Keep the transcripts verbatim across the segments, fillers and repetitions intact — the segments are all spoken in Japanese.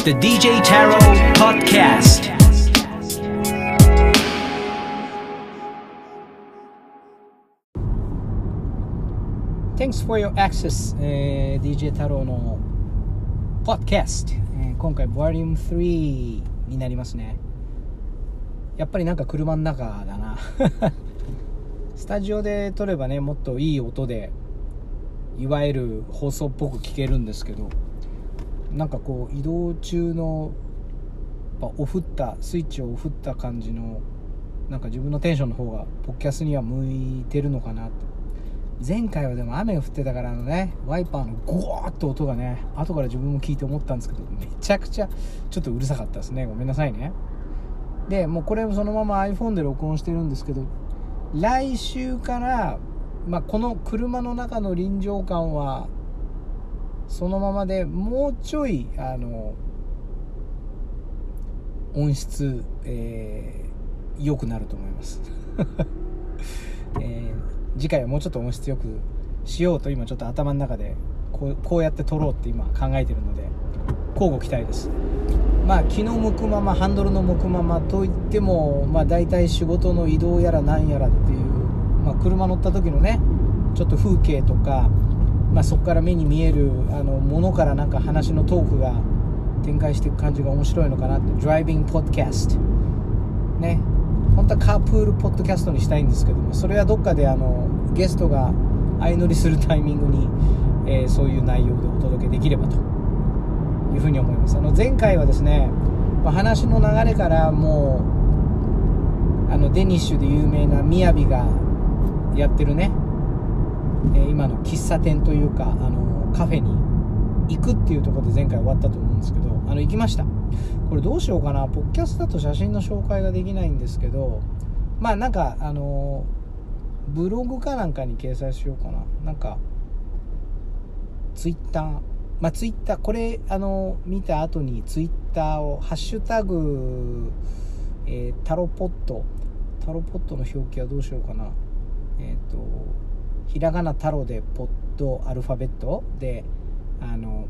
The ディージェー Taro Podcast. Thanks for your access、えー、ディージェー Taro の Podcast、えー、今回 Volume スリーになりますね。やっぱりなんか車の中だなスタジオで撮ればね、もっといい音でいわゆる放送っぽく聞けるんですけど、なんかこう移動中のオフったスイッチをオフった感じのなんか自分のテンションの方がポッキャスには向いてるのかなと。前回はでも雨が降ってたから、あのねワイパーのゴワーッと音がね、後から自分も聞いて思ったんですけど、めちゃくちゃちょっとうるさかったですね。ごめんなさいね。でもうこれもそのまま iPhone で録音してるんですけど、来週から、まあ、この車の中の臨場感はそのままで、もうちょいあの音質、えー、良くなると思います、えー、次回はもうちょっと音質良くしようと今ちょっと頭の中でこう、こうやって撮ろうって今考えてるので、交互期待です。まあ気の向くまま、ハンドルの向くままといっても、まあ大体仕事の移動やらなんやらっていう、まあ車乗った時のねちょっと風景とか、まあ、そこから目に見えるあのものからなんか話のトークが展開していく感じが面白いのかなって。ドライビングポッドキャストね、本当はカープールポッドキャストにしたいんですけども、それはどっかであのゲストが相乗りするタイミングに、えー、そういう内容でお届けできればというふうに思います。あの前回はですね、まあ、話の流れからもうあのデニッシュで有名なみやびがやってるね、えー、今の喫茶店というかあのカフェに行くっていうところで前回終わったと思うんですけど、あの行きました。これどうしようかな、ポッキャスだと写真の紹介ができないんですけど、まあなんかあのブログかなんかに掲載しようかな。なんかツイッター、まあツイッター、これあの見た後にツイッターをハッシュタグ、えー、タロポットタロポットの表記はどうしようかな。えっとひらがなタロでポッドアルファベットであの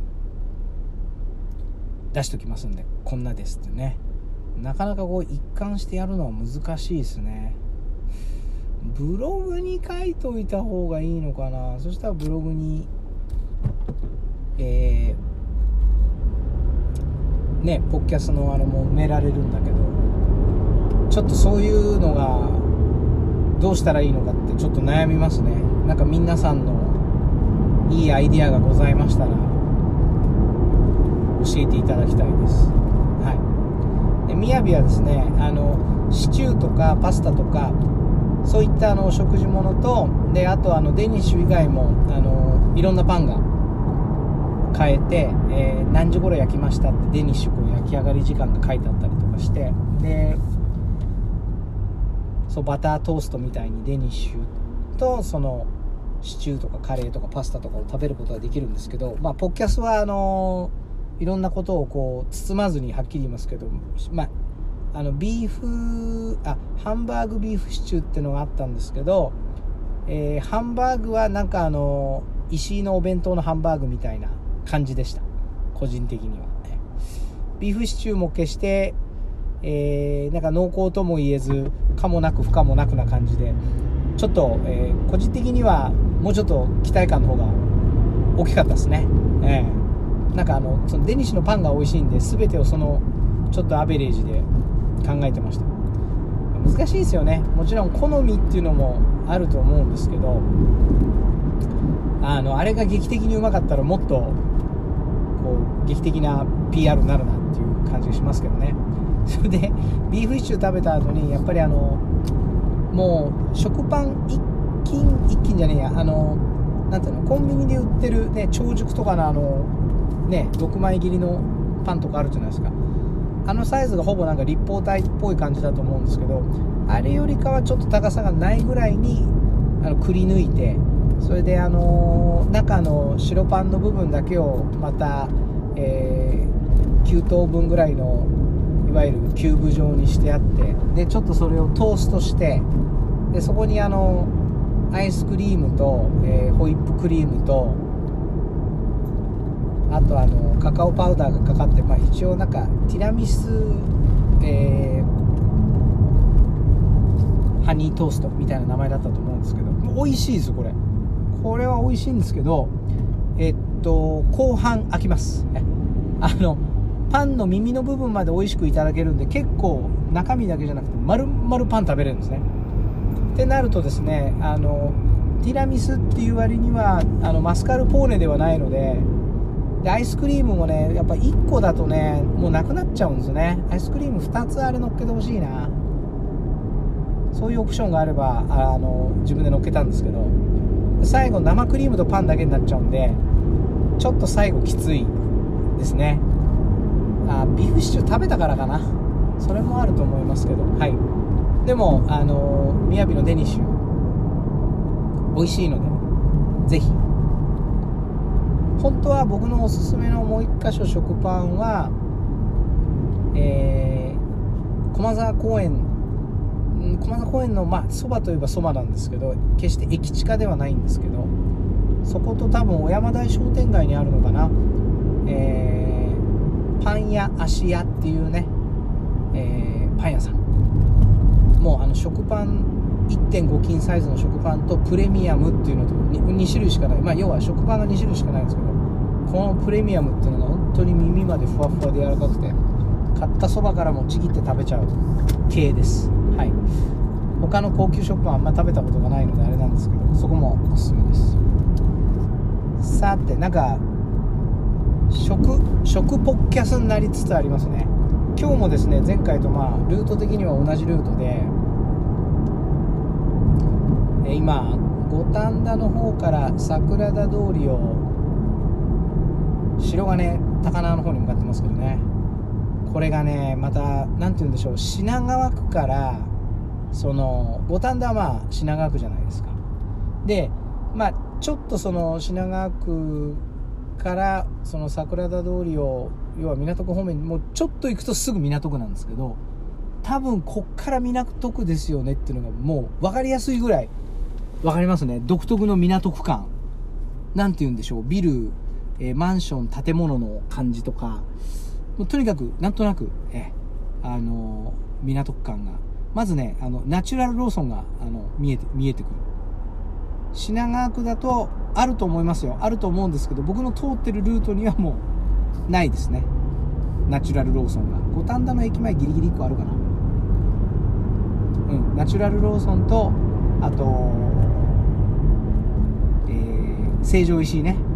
出しときますんで、こんなですってね。なかなかこう一貫してやるのは難しいですね。ブログに書いといた方がいいのかな。そしたらブログにえー、ねポッキャスのあのも埋められるんだけど、ちょっとそういうのがどうしたらいいのかってちょっと悩みますね。なんか皆さんのいいアイディアがございましたら教えていただきたいです。はい。で、みやびはですね、あのシチューとかパスタとかそういったあの食事物と、であとあのデニッシュ以外もあのいろんなパンが買えて、えー、何時頃焼きましたってデニッシュこう焼き上がり時間が書いてあったりとかして、でそうバタートーストみたいにデニッシュとそのシチューとかカレーとかパスタとかを食べることができるんですけど、まあポッキャスはあのいろんなことをこう包まずにはっきり言いますけど、まああのビーフあハンバーグビーフシチューっていうのがあったんですけど、えー、ハンバーグはなんかあの石井のお弁当のハンバーグみたいな感じでした、個人的には。ビーフシチューも決してえー、なんか濃厚とも言えず可もなく不可もなくな感じで、ちょっと、えー、個人的にはもうちょっと期待感の方が大きかったですね。えー、なんかあのそのデニッシュのパンが美味しいんで、全てをそのちょっとアベレージで考えてました。難しいですよね。もちろん好みっていうのもあると思うんですけど、あのあれが劇的にうまかったらもっとこう劇的な ピーアール になるなっていう感じがしますけどね。それでビーフシチュー食べた後にやっぱりあのもう食パン一斤一斤じゃねえやあのなんていうのコンビニで売ってるね長熟とかのあのねろくまい切りのパンとかあるじゃないですか。あのサイズがほぼなんか立方体っぽい感じだと思うんですけど、あれよりかはちょっと高さがないぐらいにあのくり抜いて、それであの中の白パンの部分だけをまた、えー、きゅうとうぶんぐらいのいわゆるキューブ状にしてあって、でちょっとそれをトーストして、でそこにあのアイスクリームと、えー、ホイップクリームとあとあのカカオパウダーがかかって、まあ、一応なんかティラミス、えー、ハニートーストみたいな名前だったと思うんですけど、美味しいですこれこれは美味しいんですけど、えっと後半飽きます。あのパンの耳の部分まで美味しくいただけるんで、結構中身だけじゃなくて丸々パン食べれるんですね。ってなるとですね、あのティラミスっていう割にはあのマスカルポーネではないので、でアイスクリームもねやっぱいっこだとねもうなくなっちゃうんですよね。アイスクリームふたつあれ乗っけてほしいな。そういうオプションがあればあの自分で乗っけたんですけど、最後生クリームとパンだけになっちゃうんでちょっと最後きついですね。あビーフシチュー食べたからかな、それもあると思いますけど、はい。でもあのみやびのデニッシュ美味しいのでぜひ。本当は僕のおすすめのもう一箇所食パンは、えー、駒沢公園駒沢公園のまあそばといえばそばなんですけど、決して駅近ではないんですけど、そこと多分小山台商店街にあるのかな、えー、パン屋芦屋っていうね、えー、パン屋さん、もうあの食パン いってんご 斤サイズの食パンとプレミアムっていうのと 2, に種類しかない、まあ要は食パンがに種類しかないんですけど、このプレミアムっていうのが本当に耳までふわふわで柔らかくて、買ったそばからもちぎって食べちゃう系です。はい。他の高級食パンあんま食べたことがないのであれなんですけど、そこもおすすめです。さて、なんか食食ポッキャスになりつつありますね。今日もですね、前回とまあルート的には同じルートで、え今五反田の方から桜田通りを白金高輪の方に向かってますけどね、これがねまたなんて言うんでしょう、品川区からその五反田はまあ品川区じゃないですか。でまあちょっとその品川区からその桜田通りを要は港区方面にもうちょっと行くとすぐ港区なんですけど、多分こっから港区ですよねっていうのがもう分かりやすいぐらい分かりますね。独特の港区感、なんて言うんでしょう、ビル、えー、マンション建物の感じとか、もうとにかくなんとなく、えー、あのー、港区感がまずね、あのナチュラルローソンがあの見えて見えてくる。品川区だとあると思いますよ、あると思うんですけど、僕の通ってるルートにはもうないですね、ナチュラルローソンが。五反田の駅前ギリギリいっこあるかな。うんナチュラルローソンとあと、えー、成城石井ね。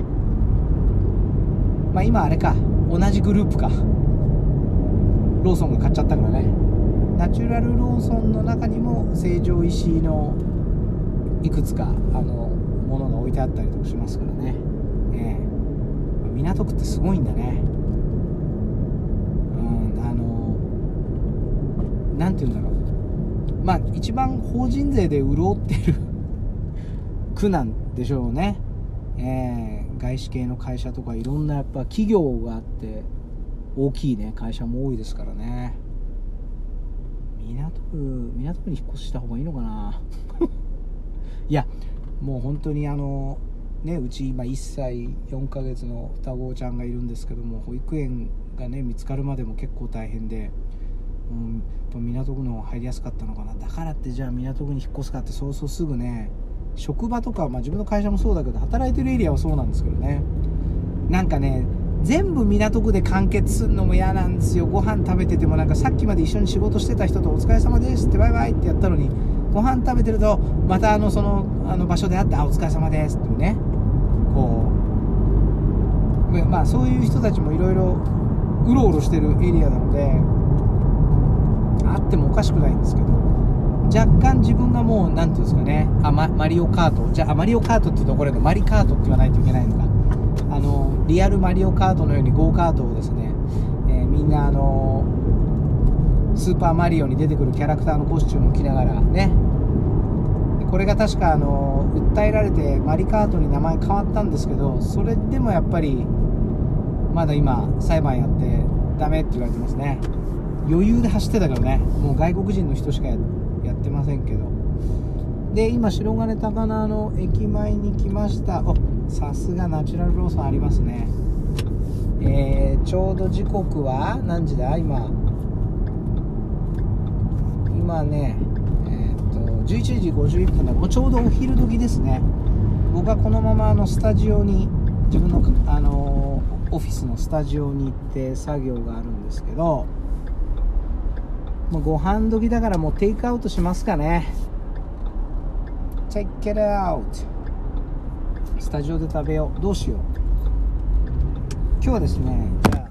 まあ今あれか、同じグループか、ローソンが買っちゃったからね。ナチュラルローソンの中にも成城石井のいくつかあのものが置いてあったりとかしますからね、えー、港区ってすごいんだね。うんあのなんていうんだろう、まあ一番法人税で潤ってる区なんでしょうね。えー、外資系の会社とかいろんなやっぱ企業があって大きいね会社も多いですからね。港区港区に引っ越しした方がいいのかないやもう本当にあのね、うち今いっさいよんかげつの双子ちゃんがいるんですけども、保育園がね見つかるまでも結構大変で、うん、港区の方が入りやすかったのかな。だからってじゃあ港区に引っ越すかってそうそうすぐね、職場とか、まあ、自分の会社もそうだけど働いてるエリアはそうなんですけどね、なんかね全部港区で完結するのも嫌なんですよ。ご飯食べててもなんかさっきまで一緒に仕事してた人とお疲れ様ですってバイバイってやったのに、ご飯食べてるとまたあのそのあの場所で会ってあお疲れ様ですっていうね、こうまあそういう人たちもいろいろうろうろしてるエリアなのであってもおかしくないんですけど、若干自分がもうなんていうんですかね、あ、ま、マリオカートじゃあマリオカートっていうところでマリカートって言わないといけないのか、あのリアルマリオカートのようにゴーカートをですね、えー、みんなあのスーパーマリオに出てくるキャラクターのコスチュームを着ながらね、これが確かあの訴えられてマリカートに名前変わったんですけど、それでもやっぱりまだ今裁判やってダメって言われてますね。余裕で走ってたけどね、もう外国人の人しか や, やってませんけど。で今白金高輪の駅前に来ました。おさすがナチュラルローソンありますね。 えー、ちょうど時刻は何時だ今今ねえー、っとじゅういちじごじゅういっぷんだ。もうちょうどお昼時ですね。僕はこのままあのスタジオに自分の、あのー、オフィスのスタジオに行って作業があるんですけど、もうご飯時だからもうテイクアウトしますかね。 Take it out。 スタジオで食べよう。どうしよう。今日はですね、じゃあ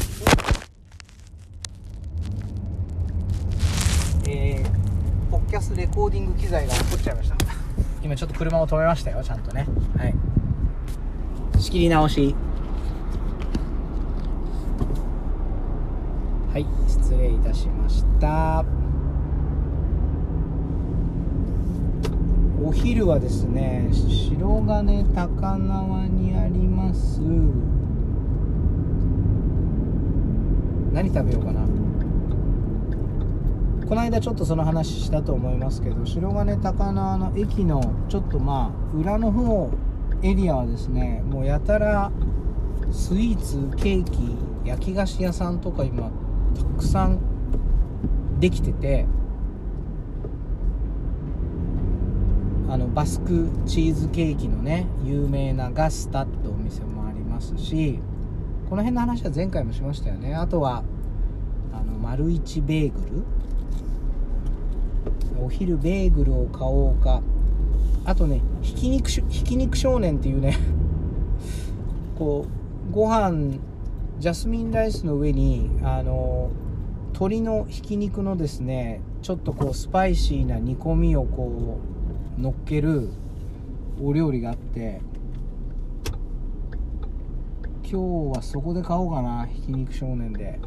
えー、ポッキャスレコーディング機材が落っこっちゃいました。今ちょっと車を止めましたよ、ちゃんとね。はい、仕切り直し。はい、失礼いたしました。お昼はですね、白金高輪にあります何食べようかな。この間ちょっとその話したと思いますけど、白金高輪の駅のちょっとまあ裏の方エリアはですね、もうやたらスイーツ、ケーキ、焼き菓子屋さんとか今たくさんできてて、あのバスクチーズケーキのね有名なガスタってお店もありますし、この辺の話は前回もしましたよね。あとはあの丸一ベーグル、お昼ベーグルを買おうか。あとね、ひき肉ひき肉少年っていうねこうご飯ジャスミンライスの上にあの鶏のひき肉のですねちょっとこうスパイシーな煮込みをこう乗っけるお料理があって、今日はそこで買おうかな。ひき肉少年で。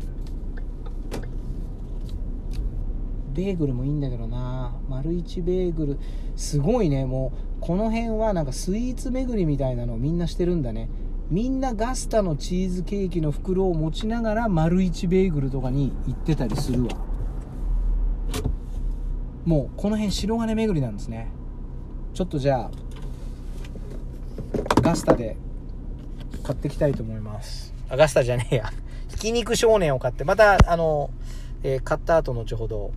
ベーグルもいいんだけどな。丸一ベーグルすごいね。もうこの辺はなんかスイーツ巡りみたいなのをみんなしてるんだね。みんなガスタのチーズケーキの袋を持ちながら丸一ベーグルとかに行ってたりするわ。もうこの辺白金巡りなんですね。ちょっとじゃあガスタで買ってきたいと思います。あ、ガスタじゃねえや、ひき肉少年を買って、またあの、えー、買った後後ほど。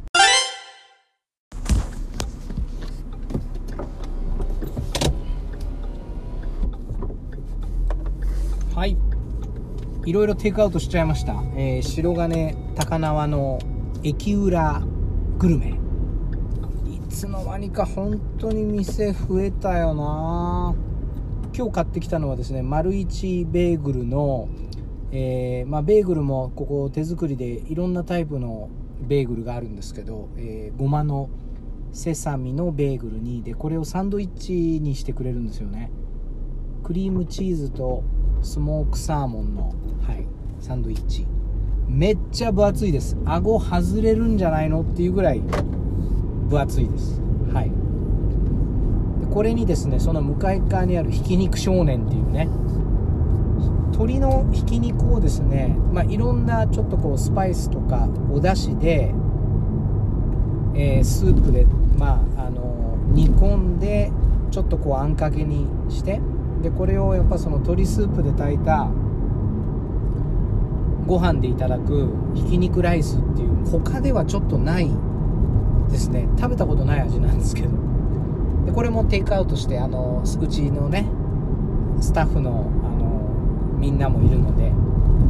はい、いろいろテイクアウトしちゃいました。えー、白金高輪の駅裏グルメ、いつの間にか本当に店増えたよな。今日買ってきたのはですね、丸一ベーグルの、えーまあ、ベーグルもここ手作りでいろんなタイプのベーグルがあるんですけど、えー、ごまのセサミのベーグルにで、これをサンドイッチにしてくれるんですよね。クリームチーズとスモークサーモンの、はい、サンドイッチ、めっちゃ分厚いです。顎外れるんじゃないのっていうぐらい分厚いです。はい、でこれにですね、その向かい側にあるひき肉少年っていうね、鶏のひき肉をですね、まあ、いろんなちょっとこうスパイスとかお出汁で、えー、スープで、まあ、あの煮込んでちょっとこうあんかけにして、でこれをやっぱその鶏スープで炊いたご飯でいただくひき肉ライスっていう、他ではちょっとないですね。食べたことない味なんですけど、でこれもテイクアウトして、あのうちのねスタッフのあのみんなもいるので、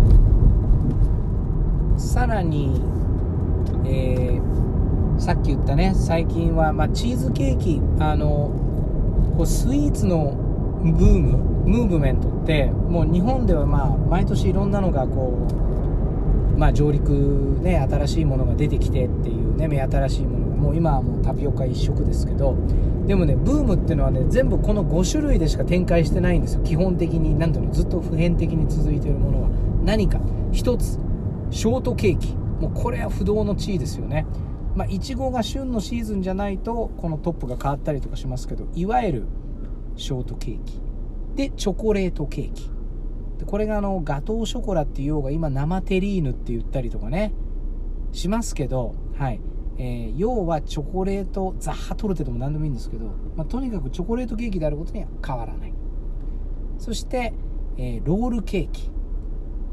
さらに、えー、さっき言ったね、最近は、まあ、チーズケーキ、あのこうスイーツのブームムーブメントってもう日本ではまあ毎年いろんなのがこう、まあ、上陸ね、新しいものが出てきてっていうね、目新しいものが、もう今はもうタピオカ一色ですけど、でもねブームっていうのはね、全部このご種類でしか展開してないんですよ。基本的になんていうの、ずっと普遍的に続いているものは何か一つ、ショートケーキ、もうこれは不動の地位ですよね。まあいちごが旬のシーズンじゃないとこのトップが変わったりとかしますけど、いわゆるショートケーキでチョコレートケーキで、これがあのガトーショコラっていうようが今生テリーヌって言ったりとかねしますけど、はい、えー、要はチョコレートザッハトルテでも何でもいいんですけど、まあ、とにかくチョコレートケーキであることには変わらない。そして、えー、ロールケーキ、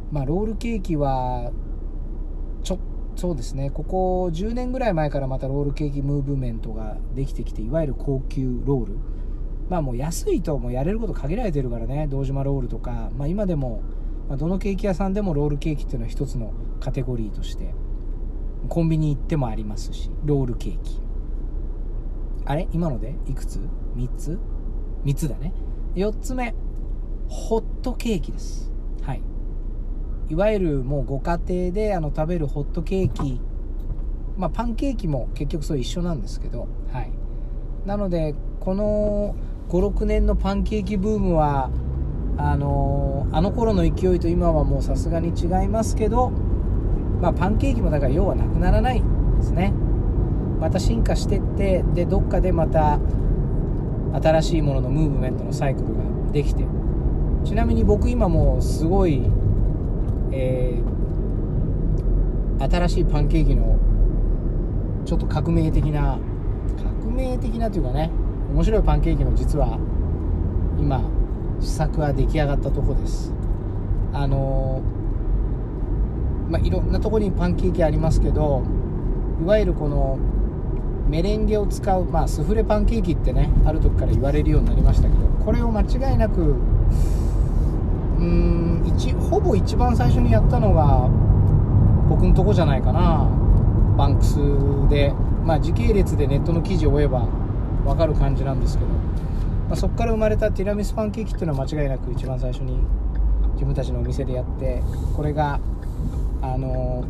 まあロールケーキはちょそうですね、ここじゅうねんぐらい前からまたロールケーキムーブメントができてきて、いわゆる高級ロール、まあもう安いともうやれること限られてるからね、堂島ロールとか、まあ今でも、まあ、どのケーキ屋さんでもロールケーキっていうのは一つのカテゴリーとしてコンビニ行ってもありますし、ロールケーキ、あれ今のでいくつ ?みっ つ ?みっ つだね。よっつめ、ホットケーキです。はい。いわゆるもうご家庭であの食べるホットケーキ、まあパンケーキも結局それ一緒なんですけど、はい。なのでこのごろくねんのパンケーキブームはあのあの頃の勢いと今はもうさすがに違いますけど、まあパンケーキもだから要はなくならないですね。また進化してって、でどっかでまた新しいもののムーブメントのサイクルができて、ちなみに僕今もうすごい、えー、新しいパンケーキのちょっと革命的な革命的なというかね、面白いパンケーキの実は今試作は出来上がったとこです。あのー、まあいろんなところにパンケーキありますけど、いわゆるこのメレンゲを使う、まあスフレパンケーキってね、ある時から言われるようになりましたけど、これを間違いなくうーん一ほぼ一番最初にやったのが僕のとこじゃないかな。バンクスで、まあ時系列でネットの記事を追えば分かる感じなんですけど、まあ、そこから生まれたティラミスパンケーキっていうのは間違いなく一番最初に自分たちのお店でやって、これがあの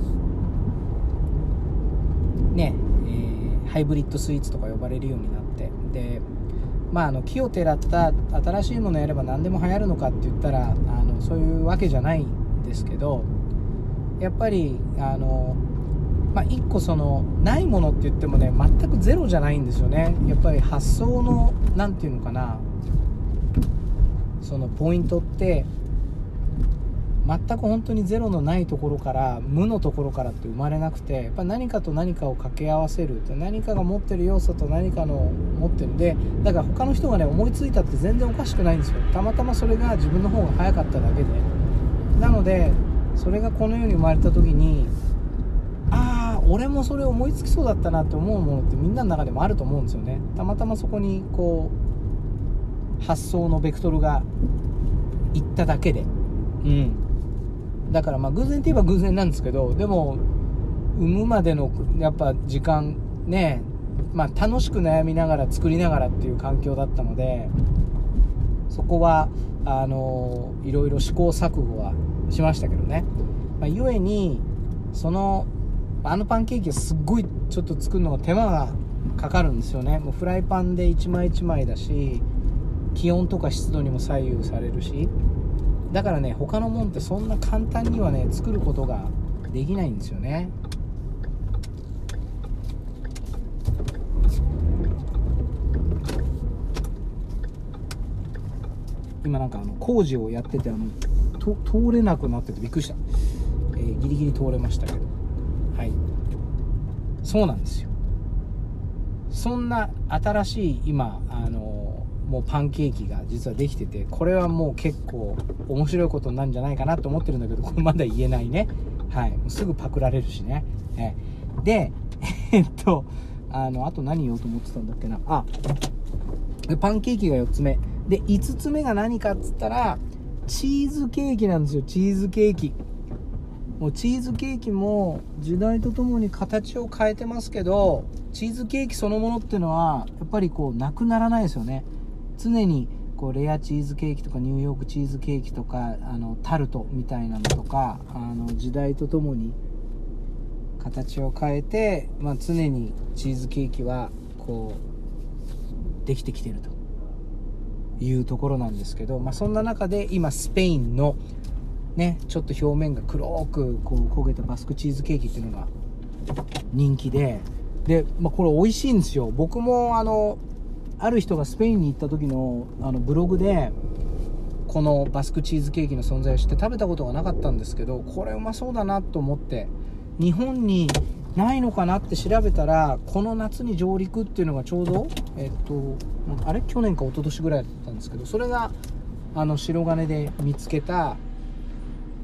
ー、ね、えー、ハイブリッドスイーツとか呼ばれるようになって、でまあ、あの木をてらった新しいものをやれば何でも流行るのかって言ったら、あのそういうわけじゃないんですけど、やっぱりあの、まあ、一個そのないものって言ってもね、全くゼロじゃないんですよね。やっぱり発想のなんていうのかな、そのポイントって全く本当にゼロのないところから、無のところからって生まれなくて、やっぱ何かと何かを掛け合わせる、何かが持ってる要素と何かの持ってるで、だから他の人がね思いついたって全然おかしくないんですよ。たまたまそれが自分の方が早かっただけで、なのでそれがこの世に生まれた時に、ああ俺もそれ思いつきそうだったなって思うものってみんなの中でもあると思うんですよね。たまたまそこにこう発想のベクトルがいっただけで、うんだからまあ偶然って言えば偶然なんですけど、でも産むまでのやっぱ時間ね、まあ楽しく悩みながら作りながらっていう環境だったので、そこはあのいろいろ試行錯誤はしましたけどね。まあ、ゆえにそのあのパンケーキはすっごいちょっと作るのが手間がかかるんですよね。もうフライパンで一枚一枚だし、気温とか湿度にも左右されるし、だからね他のもんってそんな簡単にはね作ることができないんですよね。今なんかあの工事をやってて、あのと通れなくなっててびっくりした、えー、ギリギリ通れましたけど、はいそうなんですよ。そんな新しい今あのもうパンケーキが実はできてて、これはもう結構面白いことになるんじゃないかなと思ってるんだけど、これまだ言えないね。はいもうすぐパクられるしね。えでえっとあのあと何言おうと思ってたんだっけなあパンケーキがよっつめで、いつつめが何かっつったらチーズケーキなんですよ。チーズケーキ、もうチーズケーキも時代とともに形を変えてますけど、チーズケーキそのものっていうのはやっぱりこうなくならないですよね。常にこうレアチーズケーキとかニューヨークチーズケーキとかあのタルトみたいなのとか、あの時代とともに形を変えて、まあ、常にチーズケーキはこうできてきてるというところなんですけど、まあ、そんな中で今スペインのねちょっと表面が黒くこう焦げたバスクチーズケーキっていうのが人気で、で、まあ、これ美味しいんですよ。僕もあのある人がスペインに行った時のあのブログでこのバスクチーズケーキの存在を知って食べたことがなかったんですけど、これうまそうだなと思って日本にないのかなって調べたら、この夏に上陸っていうのがちょうどえっとあれ去年か一昨年ぐらいだったんですけど、それがあの白金で見つけた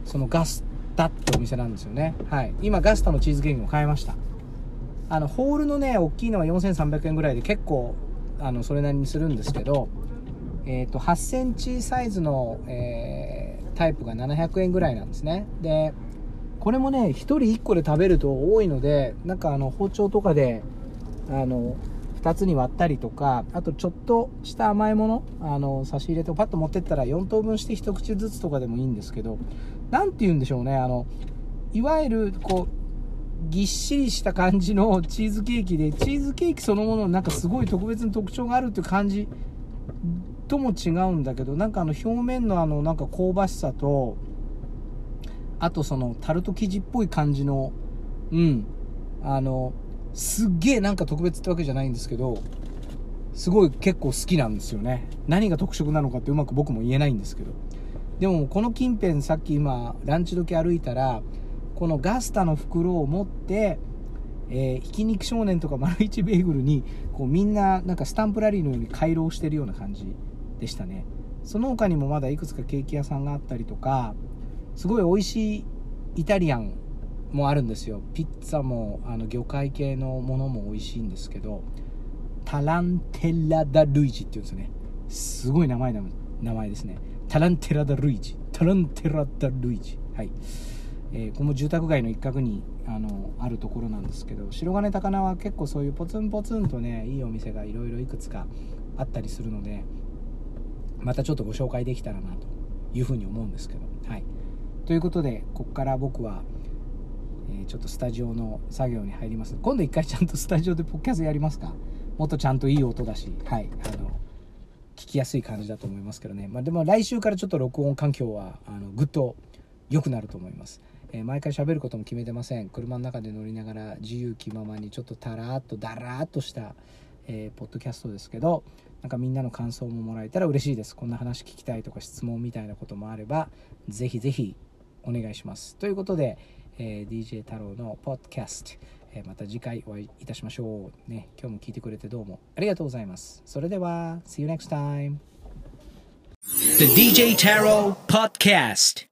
そのガスタってお店なんですよね。はい。今ガスタのチーズケーキも買いました。あのホールのね大きいのはよんせんさんびゃくえんぐらいで結構あのそれなりにするんですけど、えーとはちセンチサイズの、えー、タイプがななひゃくえんぐらいなんですね。でこれもねひとりいっこで食べると多いので、なんかあの包丁とかであのふたつに割ったりとか、あとちょっとした甘いものあの差し入れとパッと持ってったらよん等分して一口ずつとかでもいいんですけど、なんて言うんでしょうね、あのいわゆるこうぎっしりした感じのチーズケーキで、チーズケーキそのものなんかすごい特別な特徴があるっていう感じとも違うんだけど、なんかあの表面のあのなんか香ばしさと、あとそのタルト生地っぽい感じの、うんあのすっげえなんか特別ってわけじゃないんですけど、すごい結構好きなんですよね。何が特色なのかってうまく僕も言えないんですけど、でもこの近辺さっき今ランチ時歩いたら、このガスタの袋を持って、えー、ひき肉少年とか丸一ベーグルにこうみんななんかスタンプラリーのように回廊してるような感じでしたね。その他にもまだいくつかケーキ屋さんがあったりとか、すごい美味しいイタリアンもあるんですよ。ピッツァもあの魚介系のものも美味しいんですけど、タランテラダルイジっていうんですよね。すごい名前な名前ですね。タランテラダルイジタランテラダルイジはい、えー、この住宅街の一角に あのあるところなんですけど、白金高輪は結構そういうポツンポツンとねいいお店がいろいろいくつかあったりするので、またちょっとご紹介できたらなというふうに思うんですけど、はい、ということでここから僕は、えー、ちょっとスタジオの作業に入ります。今度一回ちゃんとスタジオでポッキャスやりますか。もっとちゃんといい音だし、はい、あの聞きやすい感じだと思いますけどね。まあ、でも来週からちょっと録音環境はあのぐっと良くなると思います。えー、毎回喋ることも決めてません。車の中で乗りながら自由気ままにちょっとタラーっとダラーっとした、えー、ポッドキャストですけど、なんかみんなの感想ももらえたら嬉しいです。こんな話聞きたいとか質問みたいなこともあればぜひぜひお願いします。ということで、えー、ディージェー 太郎のポッドキャスト、えー、また次回お会いいたしましょう、ね、今日も聞いてくれてどうもありがとうございます。それでは See you next time. The ディージェー Taro Podcast